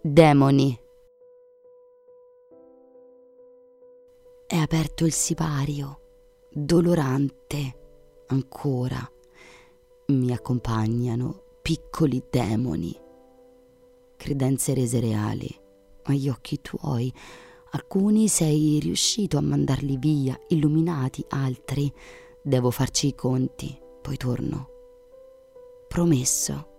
Demoni. È aperto il sipario, dolorante, ancora. Mi accompagnano piccoli demoni, credenze rese reali agli occhi tuoi. Alcuni sei riuscito a mandarli via, illuminati, altri devo farci i conti, poi torno. Promesso.